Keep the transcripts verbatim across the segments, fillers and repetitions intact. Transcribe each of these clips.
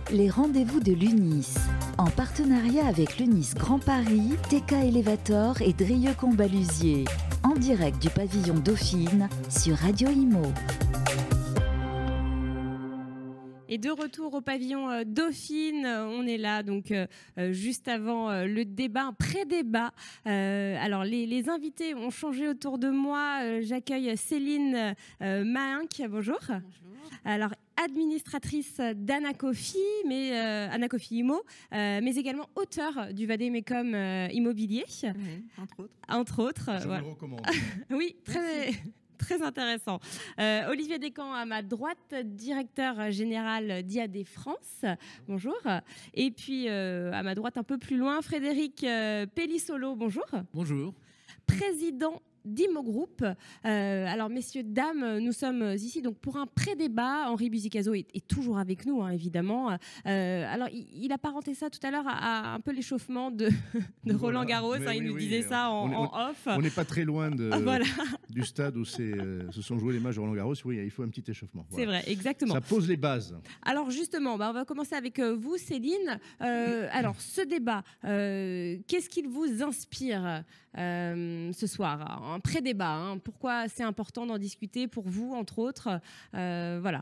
Les rendez-vous de l'UNIS. En partenariat avec l'UNIS Grand Paris, T K Elevator et Drieux Combalusier. En direct du pavillon Dauphine sur Radio Imo. Et de retour au pavillon euh, Dauphine, on est là donc euh, juste avant euh, le débat, un pré-débat. Euh, alors les, les invités ont changé autour de moi. Euh, j'accueille Céline euh, Mahinck. Bonjour. Bonjour. Alors administratrice d'Anacofi, mais euh, Anacofi Imo, euh, mais également auteure du Vade-Mecum euh, Immobilier. Oui, entre autres. Entre autres. Je voilà. vous le recommande. Oui, très. Très intéressant. Euh, Olivier Descamps à ma droite, directeur général d'I A D France. Bonjour. Et puis euh, à ma droite, un peu plus loin, Frédéric euh, Pellissolo. Bonjour. Bonjour. Président d'Imo Group. Euh, alors, messieurs, dames, nous sommes ici donc pour un pré-débat. Henri Buzicazo est, est toujours avec nous, hein, évidemment. Euh, alors, il, il apparentait ça tout à l'heure à, à un peu l'échauffement de, de Roland Garros. Hein, il oui, nous oui, disait ça en, on est, en off. On n'est pas très loin de, voilà. du stade où euh, se sont joués les matchs de Roland Garros. Oui, il faut un petit échauffement. Voilà. C'est vrai, exactement. Ça pose les bases. Alors, justement, bah, on va commencer avec euh, vous, Céline. Euh, alors, ce débat, euh, qu'est-ce qu'il vous inspire euh, ce soir? Un pré-débat, hein. Pourquoi c'est important d'en discuter pour vous, entre autres? euh, Voilà.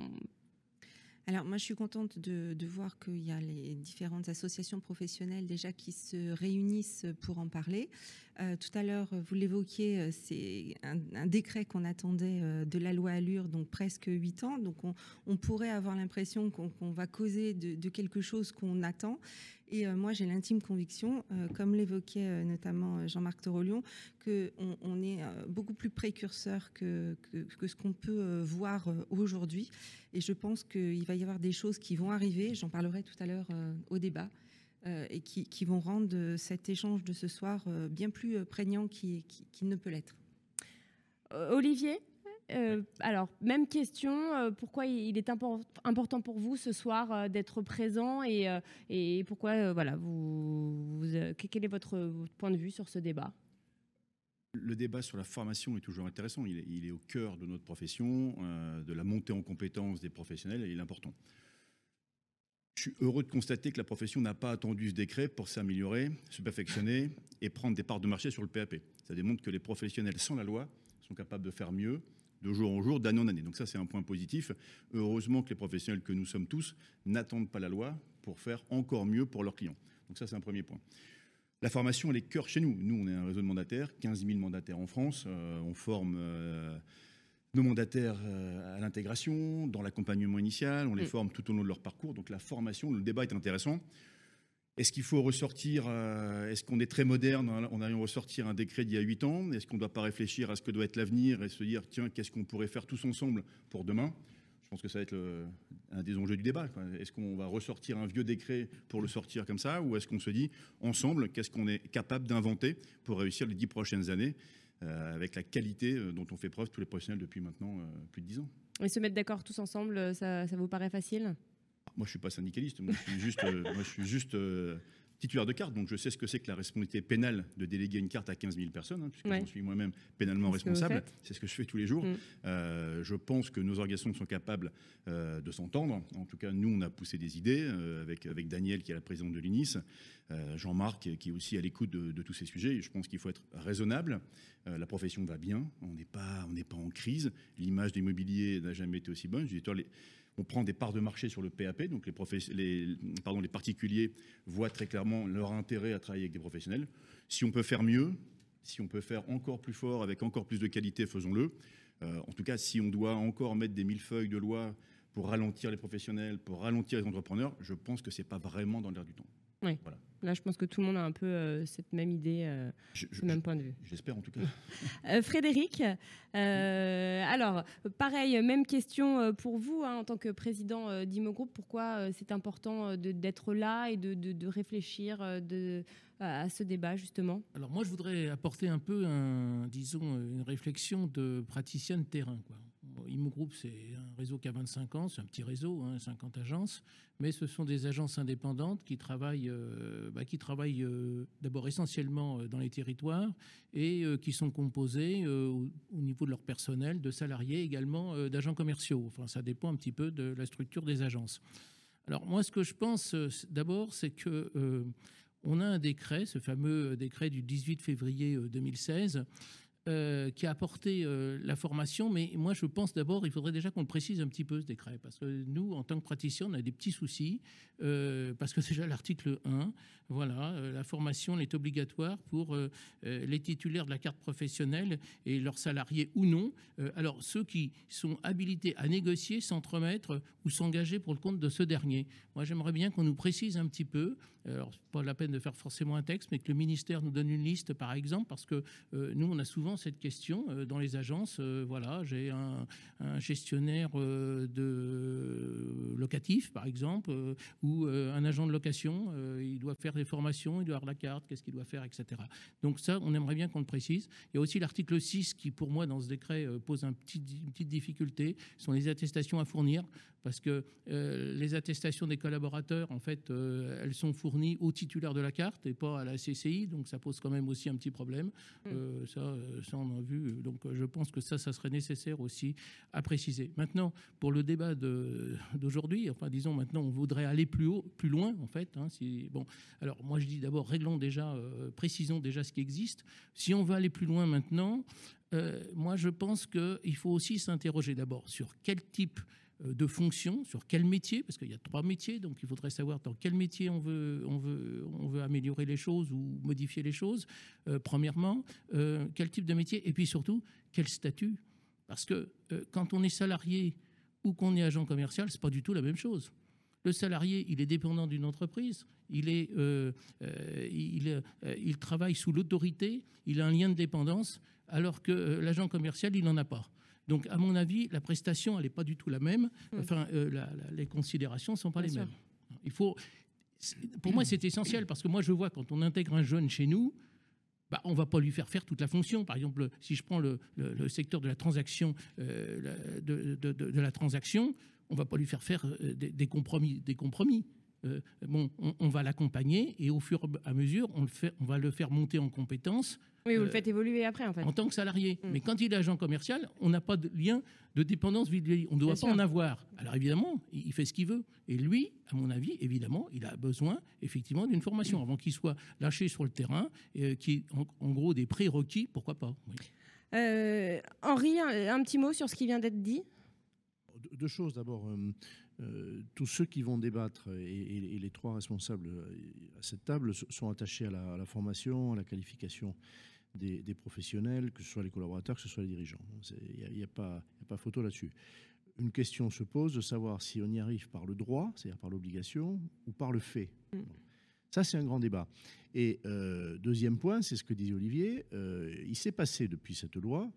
Alors, moi, je suis contente de, de voir qu'il y a les différentes associations professionnelles déjà qui se réunissent pour en parler. Euh, tout à l'heure, vous l'évoquiez, c'est un, un décret qu'on attendait de la loi Allure, donc presque huit ans. Donc, on, on pourrait avoir l'impression qu'on, qu'on va causer de, de quelque chose qu'on attend. Et euh, moi, j'ai l'intime conviction, euh, comme l'évoquait euh, notamment Jean-Marc Torolion, qu'on on est euh, beaucoup plus précurseur que, que, que ce qu'on peut euh, voir euh, aujourd'hui. Et je pense qu'il va y avoir des choses qui vont arriver, j'en parlerai tout à l'heure euh, au débat, euh, et qui, qui vont rendre cet échange de ce soir euh, bien plus euh, prégnant qu'il, qu'il ne peut l'être. Euh, Olivier ? Euh, alors, même question, euh, pourquoi il est impor- important pour vous ce soir euh, d'être présent et, euh, et pourquoi, euh, voilà, vous, vous, euh, quel est votre, votre point de vue sur ce débat? Le débat sur la formation est toujours intéressant, il est, il est au cœur de notre profession, euh, de la montée en compétences des professionnels, et il est important. Je suis heureux de constater que la profession n'a pas attendu ce décret pour s'améliorer, se perfectionner et prendre des parts de marché sur le P A P. Ça démontre que les professionnels, sans la loi, sont capables de faire mieux, de jour en jour, d'année en année. Donc ça, c'est un point positif. Heureusement que les professionnels que nous sommes tous n'attendent pas la loi pour faire encore mieux pour leurs clients. Donc ça, c'est un premier point. La formation, elle est cœur chez nous. Nous, on est un réseau de mandataires, quinze mille mandataires en France. Euh, on forme euh, nos mandataires euh, à l'intégration, dans l'accompagnement initial. On les mmh. forme tout au long de leur parcours. Donc la formation, le débat est intéressant. Est-ce qu'il faut ressortir, euh, est-ce qu'on est très moderne en allant ressortir un décret d'il y a huit ans? Est-ce qu'on ne doit pas réfléchir à ce que doit être l'avenir et se dire, tiens, qu'est-ce qu'on pourrait faire tous ensemble pour demain? Je pense que ça va être le, un des enjeux du débat. Quoi. Est-ce qu'on va ressortir un vieux décret pour le sortir comme ça? Ou est-ce qu'on se dit, ensemble, qu'est-ce qu'on est capable d'inventer pour réussir les dix prochaines années euh, avec la qualité dont on fait preuve tous les professionnels depuis maintenant euh, plus de dix ans? Et se mettre d'accord tous ensemble, ça, ça vous paraît facile? Moi, je ne suis pas syndicaliste. Moi, je suis juste, euh, moi, je suis juste euh, titulaire de carte. Donc, je sais ce que c'est que la responsabilité pénale de déléguer une carte à quinze mille personnes, hein, puisque ouais. j'en suis moi-même pénalement c'est responsable. C'est ce que je fais tous les jours. Mmh. Euh, je pense que nos organisations sont capables euh, de s'entendre. En tout cas, nous, on a poussé des idées euh, avec, avec Daniel, qui est la présidente de l'UNIS, euh, Jean-Marc, qui est aussi à l'écoute de, de tous ces sujets. Et je pense qu'il faut être raisonnable. Euh, la profession va bien. On n'est pas, on n'est pas en crise. L'image de l'immobilier n'a jamais été aussi bonne. Je dis, toi, les On prend des parts de marché sur le P A P, donc les, professe- les, pardon, les particuliers voient très clairement leur intérêt à travailler avec des professionnels. Si on peut faire mieux, si on peut faire encore plus fort, avec encore plus de qualité, faisons-le. Euh, en tout cas, si on doit encore mettre des millefeuilles de loi pour ralentir les professionnels, pour ralentir les entrepreneurs, je pense que ce n'est pas vraiment dans l'air du temps. Oui. Voilà. Là, je pense que tout le monde a un peu euh, cette même idée, euh, je, ce je, même point de vue. J'espère en tout cas. euh, Frédéric, euh, alors, pareil, même question pour vous, hein, en tant que président euh, d'Imo Group, pourquoi euh, c'est important de, d'être là et de, de, de réfléchir de, à ce débat, justement? Alors moi, je voudrais apporter un peu, un, disons, une réflexion de praticien de terrain, quoi. Imo Group, c'est un réseau qui a vingt-cinq ans, c'est un petit réseau, hein, cinquante agences, mais ce sont des agences indépendantes qui travaillent, euh, bah, qui travaillent euh, d'abord essentiellement dans les territoires et euh, qui sont composées euh, au, au niveau de leur personnel, de salariés également, euh, d'agents commerciaux. Enfin, ça dépend un petit peu de la structure des agences. Alors moi, ce que je pense euh, d'abord, c'est que euh, on a un décret, ce fameux décret du dix-huit février deux mille seize, Euh, qui a apporté euh, la formation, mais moi je pense d'abord il faudrait déjà qu'on le précise un petit peu ce décret, parce que nous en tant que praticiens on a des petits soucis, euh, parce que déjà l'article un, voilà, euh, la formation est obligatoire pour euh, euh, les titulaires de la carte professionnelle et leurs salariés ou non, euh, alors ceux qui sont habilités à négocier, s'entremettre ou s'engager pour le compte de ce dernier. Moi j'aimerais bien qu'on nous précise un petit peu, alors c'est pas la peine de faire forcément un texte, mais que le ministère nous donne une liste par exemple, parce que euh, nous on a souvent cette question euh, dans les agences. Euh, voilà, j'ai un, un gestionnaire euh, de locatif, par exemple, euh, ou euh, un agent de location. Euh, il doit faire des formations, il doit avoir la carte, qu'est-ce qu'il doit faire, et cetera. Donc ça, on aimerait bien qu'on le précise. Il y a aussi l'article six qui, pour moi, dans ce décret, euh, pose un petit, une petite difficulté. Ce sont les attestations à fournir, parce que euh, les attestations des collaborateurs, en fait, euh, elles sont fournies aux titulaires de la carte et pas à la C C I, donc ça pose quand même aussi un petit problème. Mmh. Euh, ça, euh, ça, on a vu. Donc, je pense que ça, ça serait nécessaire aussi à préciser. Maintenant, pour le débat de, d'aujourd'hui, enfin, disons maintenant, on voudrait aller plus haut, plus loin, en fait. Hein, si, bon, alors, moi, je dis d'abord, réglons déjà, euh, précisons déjà ce qui existe. Si on veut aller plus loin maintenant, euh, moi, je pense qu'il faut aussi s'interroger d'abord sur quel type de fonction, sur quel métier, parce qu'il y a trois métiers, donc il faudrait savoir dans quel métier on veut, on veut, on veut améliorer les choses ou modifier les choses, euh, premièrement, euh, quel type de métier, et puis surtout, quel statut. Parce que euh, quand on est salarié ou qu'on est agent commercial, c'est pas du tout la même chose. Le salarié, il est dépendant d'une entreprise, il, est, euh, euh, il, euh, il travaille sous l'autorité, il a un lien de dépendance, alors que euh, l'agent commercial, il n'en a pas. Donc, à mon avis, la prestation, elle n'est pas du tout la même. Enfin, euh, la, la, les considérations ne sont pas Bien les sûr. mêmes. Il faut, pour moi, c'est essentiel, parce que moi, je vois, quand on intègre un jeune chez nous, bah, on ne va pas lui faire faire toute la fonction. Par exemple, si je prends le, le, le secteur de la transaction, euh, de, de, de, de la transaction, on ne va pas lui faire faire euh, des, des compromis. Des compromis. Euh, bon, on, on va l'accompagner et au fur et à mesure, on, le fait, on va le faire monter en compétences. Oui, vous euh, le faites évoluer après, en fait. En tant que salarié. Mmh. Mais quand il est agent commercial, on n'a pas de lien de dépendance vis-à-vis. On ne doit Bien pas sûr. en avoir. Alors évidemment, il fait ce qu'il veut. Et lui, à mon avis, évidemment, il a besoin effectivement d'une formation avant qu'il soit lâché sur le terrain, et qui est en, en gros des prérequis, pourquoi pas. Oui. Euh, Henri, un, un petit mot sur ce qui vient d'être dit. Deux, deux choses. D'abord, euh, euh, tous ceux qui vont débattre et, et, et les trois responsables à cette table sont attachés à la, à la formation, à la qualification Des, des professionnels, que ce soit les collaborateurs, que ce soit les dirigeants. Il n'y a, a, a pas photo là-dessus. Une question se pose de savoir si on y arrive par le droit, c'est-à-dire par l'obligation, ou par le fait. Mmh. Ça, c'est un grand débat. Et euh, deuxième point, c'est ce que disait Olivier, euh, il s'est passé depuis cette loi,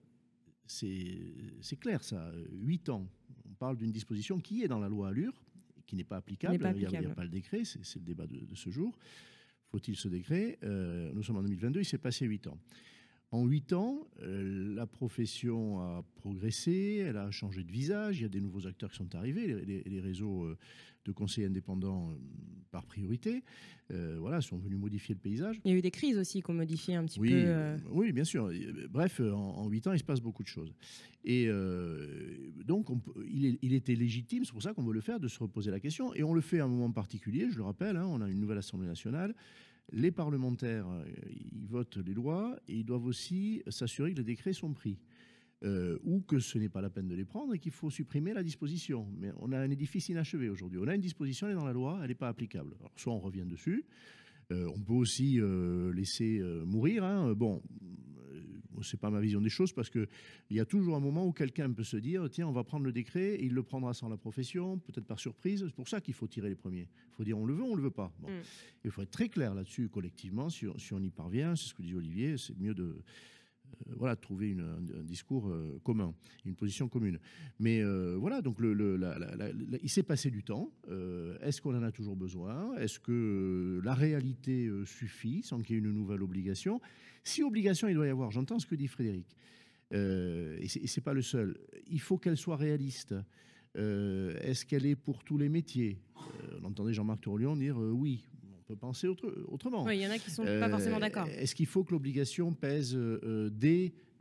c'est clair ça, huit ans. On parle d'une disposition qui est dans la loi Allure, qui n'est pas applicable, pas applicable. Il n'y a, a pas le décret, c'est le débat de, de ce jour. Faut-il ce décret? euh, Nous sommes en deux mille vingt-deux, il s'est passé huit ans. En huit ans, euh, la profession a progressé, elle a changé de visage, il y a des nouveaux acteurs qui sont arrivés, les, les, les réseaux euh, de conseillers indépendants euh, par priorité, euh, voilà, sont venus modifier le paysage. Il y a eu des crises aussi qui ont modifié un petit oui, peu... Euh... Oui, bien sûr. Bref, en huit ans, il se passe beaucoup de choses. Et euh, donc, on, il, est, il était légitime, c'est pour ça qu'on veut le faire, de se reposer la question. Et on le fait à un moment particulier, je le rappelle, hein, on a une nouvelle Assemblée nationale. Les parlementaires, ils votent les lois et ils doivent aussi s'assurer que les décrets sont pris. Euh, ou que ce n'est pas la peine de les prendre et qu'il faut supprimer la disposition. Mais on a un édifice inachevé aujourd'hui. On a une disposition, elle est dans la loi, elle n'est pas applicable. Alors, soit on revient dessus, euh, on peut aussi euh, laisser euh, mourir. Hein. Bon, euh, c'est pas ma vision des choses parce qu'il y a toujours un moment où quelqu'un peut se dire tiens, on va prendre le décret et il le prendra sans la profession, peut-être par surprise. C'est pour ça qu'il faut tirer les premiers. Il faut dire on le veut ou on le veut pas. Bon. Mm. Il faut être très clair là-dessus collectivement. Si on, si on y parvient, c'est ce que dit Olivier, c'est mieux de... Euh, voilà, trouver une, un, un discours euh, commun, une position commune. Mais euh, voilà, donc le, le, la, la, la, la, il s'est passé du temps. Euh, Est-ce qu'on en a toujours besoin? Est-ce que euh, la réalité euh, suffit sans qu'il y ait une nouvelle obligation? Si obligation il doit y avoir, j'entends ce que dit Frédéric, euh, et ce n'est pas le seul. Il faut qu'elle soit réaliste. Euh, Est-ce qu'elle est pour tous les métiers? euh, On entendait Jean-Marc Tourlion dire euh, oui. On peut penser autre, autrement. Oui, il y en a qui ne sont euh, pas forcément d'accord. Est-ce qu'il faut que l'obligation pèse euh, dès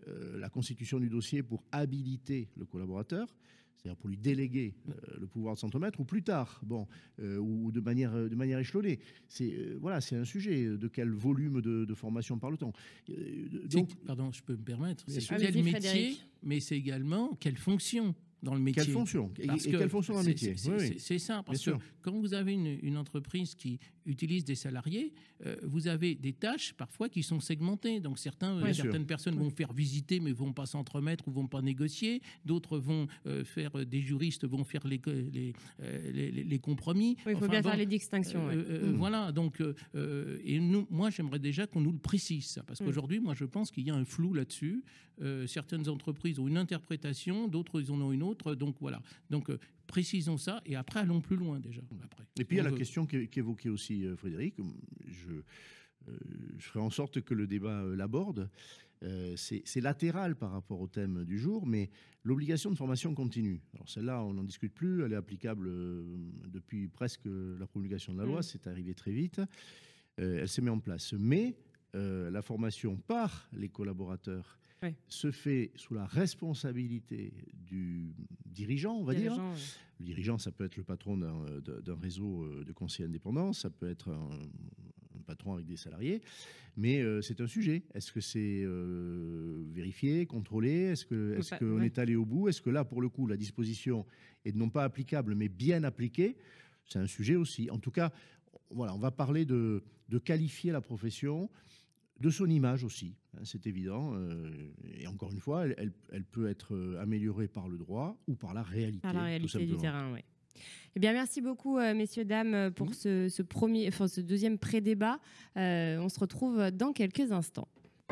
euh, la constitution du dossier pour habiliter le collaborateur, c'est-à-dire pour lui déléguer euh, le pouvoir de s'entremettre, ou plus tard, bon, euh, ou de manière, de manière échelonnée. C'est euh, voilà, c'est un sujet. De quel volume de, de formation parle-t-on euh, donc, Pardon, je peux me permettre. C'est sûr. quel Allez-y, métier, Frédéric. mais c'est également quelle fonction dans le métier. Quelle fonction et, Parce et que quelle fonction dans le c'est- métier C'est Oui, oui. c'est- c'est ça, parce Bien que sûr. quand vous avez une, une entreprise qui utilise des salariés, euh, vous avez des tâches parfois qui sont segmentées. Donc certains, euh, Bien sûr. certaines personnes vont faire visiter mais vont pas s'entremettre ou vont pas négocier. D'autres vont euh, faire, euh, des juristes vont faire les, les, euh, les, les- les compromis. Oui, il faut Enfin, bien bon, faire les distinctions. ouais. euh, euh, Mm. Voilà, donc, euh, euh, et nous, moi, j'aimerais déjà qu'on nous le précise, ça, parce Mm. qu'aujourd'hui, moi, je pense qu'il y a un flou là-dessus. Euh, certaines entreprises ont une interprétation, d'autres, ils en ont une autre. Donc, voilà. Donc, euh, précisons ça, et après, allons plus loin, déjà. Après. Et puis il y a On la veut- question qu'é- qu'évoquait aussi euh, Frédéric. Je, euh, je ferai en sorte que le débat euh, l'aborde. Euh, c'est c'est latéral par rapport au thème du jour, mais l'obligation de formation continue. Alors celle-là, on n'en discute plus. Elle est applicable euh, depuis presque la promulgation de la loi. Mm. C'est arrivé très vite. Euh, elle s'est mise en place. Mais euh, la formation par les collaborateurs Ouais. se fait sous la responsabilité du dirigeant, on va dire. Dirigeant, ouais. Le dirigeant, ça peut être le patron d'un d'un réseau de conseillers indépendants, ça peut être un, un patron avec des salariés, mais euh, c'est un sujet. Est-ce que c'est euh, vérifié, contrôlé? Est-ce que est-ce Enfin, qu'on ouais. est allé au bout? Est-ce que là, pour le coup, la disposition est non pas applicable, mais bien appliquée? C'est un sujet aussi. En tout cas, voilà, on va parler de, de qualifier la profession, de son image aussi, hein, c'est évident. euh, et encore une fois, elle, elle- elle peut être euh, améliorée par le droit ou par la réalité. Par la tout réalité du simplement. terrain, oui. Eh bien, merci beaucoup, euh, messieurs, dames, euh, pour Mhm. ce, ce premier, enfin, ce deuxième pré-débat. Euh, on se retrouve dans quelques instants.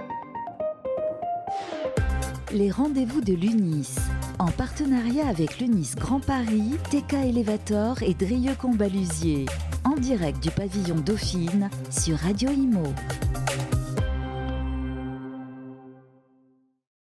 Les rendez-vous de l'UNIS. En partenariat avec l'UNIS Grand Paris, T K Elevator et Drieux Combalusier. En direct du pavillon Dauphine sur Radio Imo.